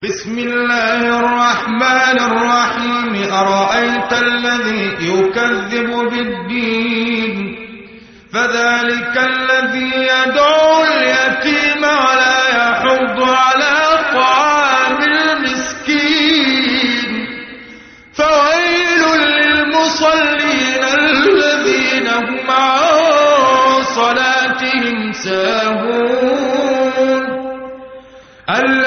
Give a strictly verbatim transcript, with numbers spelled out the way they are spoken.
بسم الله الرحمن الرحيم أرأيت الذي يكذب بالدين فذلك الذي يدعو اليتيم ولا يحض على طعام المسكين فويل للمصلين الذين هم عن صلاتهم ساهون